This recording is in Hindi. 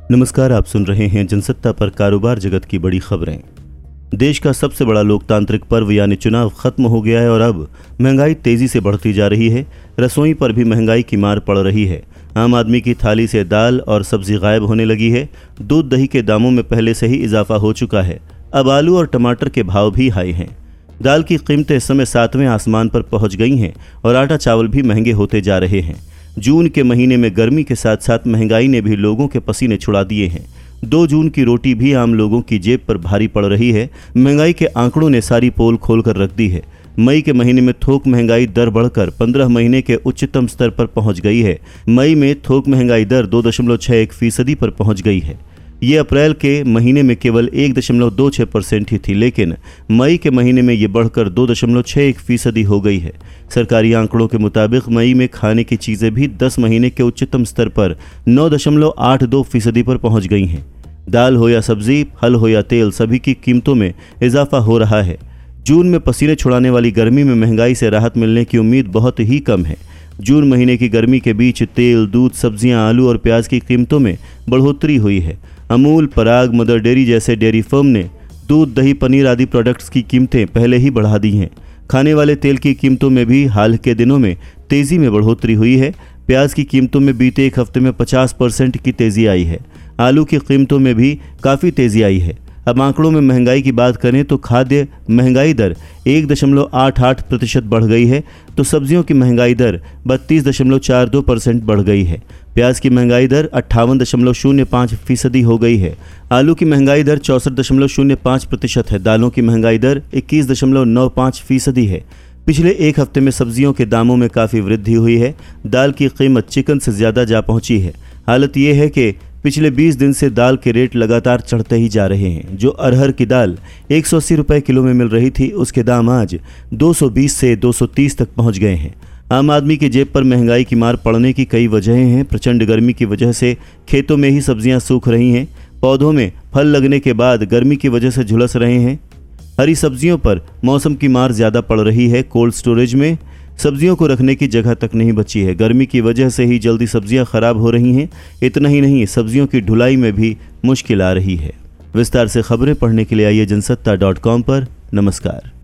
नमस्कार, आप सुन रहे हैं जनसत्ता पर कारोबार जगत की बड़ी खबरें। देश का सबसे बड़ा लोकतांत्रिक पर्व यानी चुनाव खत्म हो गया है और अब महंगाई तेजी से बढ़ती जा रही है। रसोई पर भी महंगाई की मार पड़ रही है। आम आदमी की थाली से दाल और सब्जी गायब होने लगी है। दूध दही के दामों में पहले से ही इजाफा हो चुका है। अब आलू और टमाटर के भाव भी हाई हैं। दाल की कीमतें इस समय 7वें आसमान पर पहुंच गई हैं और आटा चावल भी महंगे होते जा रहे हैं। जून के महीने में गर्मी के साथ साथ महंगाई ने भी लोगों के पसीने छुड़ा दिए हैं। 2 जून की रोटी भी आम लोगों की जेब पर भारी पड़ रही है। महंगाई के आंकड़ों ने सारी पोल खोल कर रख दी है। मई के महीने में थोक महंगाई दर बढ़कर 15 महीने के उच्चतम स्तर पर पहुंच गई है। मई में थोक महंगाई दर 2.61% पर पहुंच गई है। ये अप्रैल के महीने में केवल 1.26% ही थी, लेकिन मई के महीने में ये बढ़कर 2.61% हो गई है। सरकारी आंकड़ों के मुताबिक मई में खाने की चीज़ें भी 10 महीने के उच्चतम स्तर पर 9.82% पर पहुंच गई हैं। दाल हो या सब्जी, फल हो या तेल, सभी की कीमतों में इजाफा हो रहा है। जून में पसीने छुड़ाने वाली गर्मी में महंगाई से राहत मिलने की उम्मीद बहुत ही कम है। जून महीने की गर्मी के बीच तेल, दूध, सब्जियां, आलू और प्याज की कीमतों में बढ़ोतरी हुई है। अमूल, पराग, मदर डेयरी जैसे डेयरी फर्म ने दूध, दही, पनीर आदि प्रोडक्ट्स की कीमतें पहले ही बढ़ा दी हैं। खाने वाले तेल की कीमतों में भी हाल के दिनों में तेज़ी में बढ़ोतरी हुई है। प्याज की कीमतों में बीते एक हफ्ते में 50% की तेज़ी आई है। आलू की कीमतों में भी काफ़ी तेज़ी आई है। अब आंकड़ों में महंगाई की बात करें तो खाद्य महंगाई दर 1.88% बढ़ गई है, तो सब्जियों की महंगाई दर 32.42% बढ़ गई है। प्याज की महंगाई दर 58.05% हो गई है। आलू की महंगाई दर 64.05% है। दालों की महंगाई दर 21.95% है। पिछले एक हफ्ते में सब्जियों के दामों में काफ़ी वृद्धि हुई है। दाल की कीमत चिकन से ज़्यादा जा पहुंची है। हालत ये है कि पिछले 20 दिन से दाल के रेट लगातार चढ़ते ही जा रहे हैं। जो अरहर की दाल 180 रुपये किलो में मिल रही थी, उसके दाम आज 220 से 230 तक पहुंच गए हैं। आम आदमी की जेब पर महंगाई की मार पड़ने की कई वजहें हैं। प्रचंड गर्मी की वजह से खेतों में ही सब्जियां सूख रही हैं। पौधों में फल लगने के बाद गर्मी की वजह से झुलस रहे हैं। हरी सब्जियों पर मौसम की मार ज़्यादा पड़ रही है। कोल्ड स्टोरेज में सब्जियों को रखने की जगह तक नहीं बची है। गर्मी की वजह से ही जल्दी सब्जियां खराब हो रही हैं। इतना ही नहीं, सब्जियों की ढुलाई में भी मुश्किल आ रही है। विस्तार से खबरें पढ़ने के लिए आइए जनसत्ता.com पर। नमस्कार।